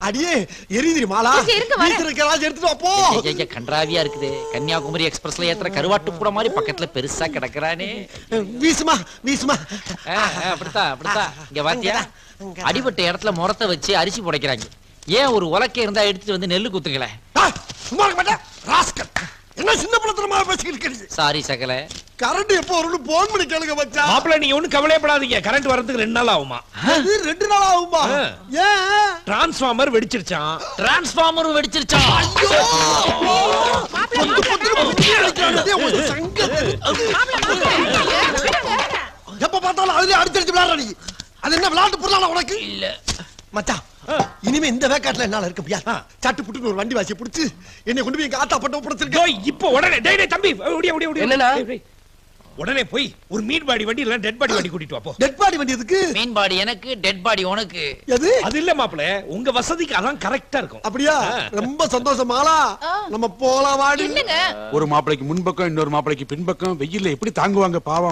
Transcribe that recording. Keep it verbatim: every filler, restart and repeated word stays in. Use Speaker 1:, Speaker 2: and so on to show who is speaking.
Speaker 1: அடியே எரியுது மாலா. எடுத்துட்டு வா போ.
Speaker 2: கன்றாவியா இருக்குது. கன்னியாகுமரி எக்ஸ்பிரஸ்ல ஏத்துற கருவாட்டு கூட மாதிரி பக்கத்துல பெருசா கிடக்குறானே.
Speaker 1: வீசுமா வீசுமா.
Speaker 2: அப்படித்தான் அப்படித்தான். இங்க பாத்தியா, அடிபட்ட இடத்துல முறத்தை வச்சு அரிசி புடைக்கிறாங்க. ஏன் ஒரு உலக்கை இருந்தா எடுத்துட்டு வந்து நெல்லு குத்துக்கல?
Speaker 1: சும்மா இருக்க மாட்டேன் ராஸ்கல். என்ன சின்ன பழத்தனமா பேசிக்கிட்டு இருக்கீங்க?
Speaker 2: சாரி சகல.
Speaker 1: கரண்ட் எப்போ வரும்னு போன் பண்ணி கேளுங்க மச்சான்.
Speaker 3: மாப்பிள்ள நீங்க ஒண்ணும் கவலைப்படாதீங்க. கரண்ட் வரதுக்கு ரெண்டு நாள் ஆகுமா?
Speaker 1: ரெண்டு நாள் ஆகுமா? ஏன்?
Speaker 3: டிரான்ஸ்ஃபார்மர் வெடிச்சிருச்சான்.
Speaker 2: டிரான்ஸ்ஃபார்மர் வெடிச்சிருச்சான்.
Speaker 1: ஐயோ எப்ப பார்த்தாலும் அதுலயே அடிச்சடிச்சு விளையாடுற நீ. அது என்ன விளையாட்டு பொருளான உனக்கு?
Speaker 2: இல்ல
Speaker 1: மச்சான், இனிமே இந்த வேக்காட்டுல என்னால இருக்க முடியாது. சட்டு புட்டு ஒரு வண்டி வாசி புடிச்சு என்னை கொண்டு போய் எங்க ஆத்தா பட்ட ஒப்படைச்சிருக்கேன்.
Speaker 3: இப்போ உடனே டேய் டேய் தம்பி ஓடி ஓடி ஓடி.
Speaker 4: என்னன்னா
Speaker 3: உடனே போய் ஒரு மீன் பாடி வண்டி இல்ல டெட் பாடி வண்டி கூட்டிட்டு வா போ.
Speaker 1: டெட் பாடி வண்டி எதுக்கு?
Speaker 2: மீன் பாடி எனக்கு, டெட் பாடி உனக்கு.
Speaker 1: எது?
Speaker 3: அது இல்ல மாப்பிள்ள, உங்க வசதிக்கு அதான் கரெக்ட்டா இருக்கும்.
Speaker 1: அப்படியா? ரொம்ப சந்தோஷம் மாலா. நம்ம போலாம் வாடி.
Speaker 5: ஒரு மாப்பிளைக்கு முன்பக்கம் இன்னொரு மாப்பிளைக்கு பின்பக்கம் வெயில்ல எப்படி தாங்குவாங்க பாவம்.